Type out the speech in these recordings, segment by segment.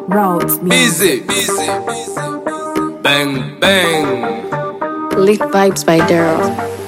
Roads Busy, busy, bang, bang. Lit Vibes by Daryl.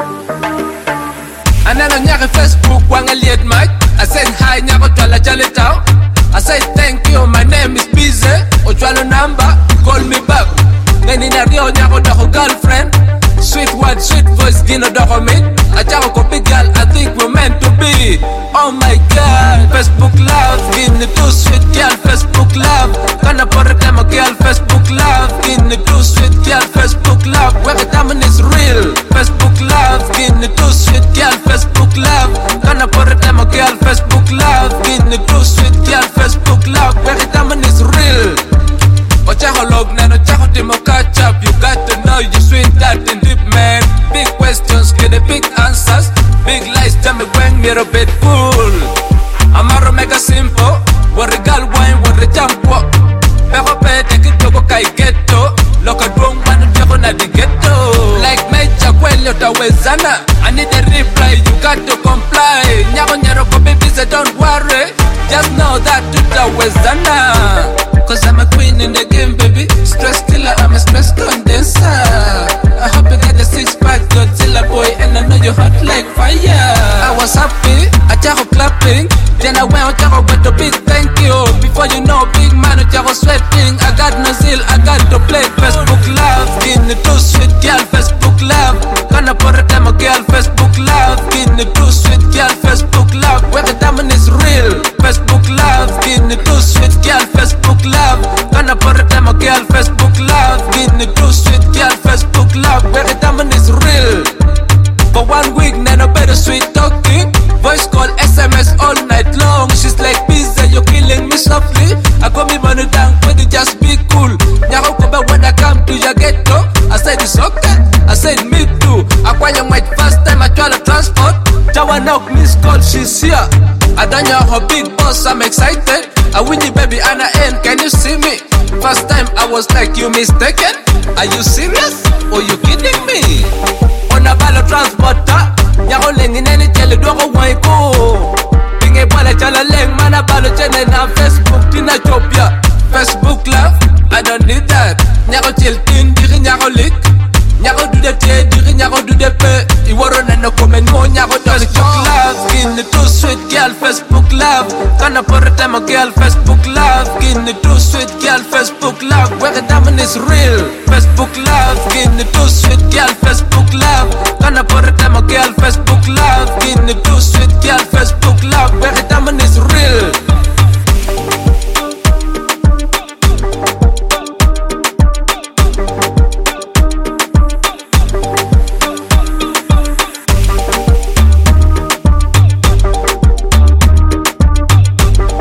Anana nyaka Facebook wanga liet mic. I said hi nyako twala jale tao. I said thank you, my name is Busy. Ochwalo number, call me back. Ngani na rio nyako dako girlfriend. Sweet word, sweet voice, gino dako meet. Achako copy girl, I think we're meant to be. Oh my God, Facebook love, gini too sweet girl, Facebook love. Kana pore tema girl, Facebook love, gini too sweet girl, Facebook love. Weka taman is real, Facebook love, gini too sweet girl, Facebook love. Kana pore tema girl, Facebook love, gini too sweet girl, Facebook love. Weka taman is real. Ochaho log nano chaho timo catch up. You got to know you sweet that and deep man. Big questions get the big answers. Big lies tell me when you're a bit cool. Amaro make a simple. What a girl wine, what a jump walk. Pero pe take it to go kai ghetto. Loka drone man jabo na di ghetto. Like mecha kwelyo tawezana. I need a reply, you got to comply. Nyako nyaro ko baby say don't worry. Just know that tutawezana. Cause I'm a queen in the game, baby. Stress killer, I'm a stress condenser. I hope you get the six-pack Godzilla boy, and I know you're hot like fire. I was happy, I just clapping. Then I went on with a big thank you. Before you know, big man, I just sweating. I got no zeal, I got to play Facebook love. Give me too sweet girl, Facebook love. Gonna put a time a girl, Facebook love. Give me too sweet girl, Facebook love. Where the diamond is real, Facebook love. Give me too sweet girl, Facebook love. Gonna put a time a girl, Facebook love. Give me too sweet girl, Facebook love. Where the diamond is real. For 1 week, nano better sweet talking. Voice call, SMS all night long. She's like pizza, you're killing me softly. I got me money down, but it just be cool. Nyako kobe when I come to your ghetto. I said it's okay, I said me too. I quite my first time I try to transport. Jawa knock miss call, she's here. I done your her big boss, I'm excited. I win you baby, Anna N, can you see me? First time I was like, you mistaken? Are you serious? Or you kidding me? On a balo transporter. Nyako lengi nene chele dwako waiko. Pinge pala chala leng mana balo chene na Facebook tina chopia. Facebook love, I don't need that. Nyako chill tin, diri nyako lick. Nyako do the te, diri nyako do the pe. Iwaro na no comment mo nyako does Facebook love. Give me too sweet girl, Facebook love. Kana pore time a girl, Facebook love. Give me too sweet girl, Facebook love. Where the diamond is real, Facebook love. Give me too sweet girl, Facebook love. Kana pore time a girl, Facebook love. Give me too sweet girl, Facebook love. Where the diamond is real.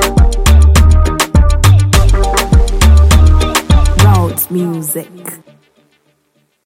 music.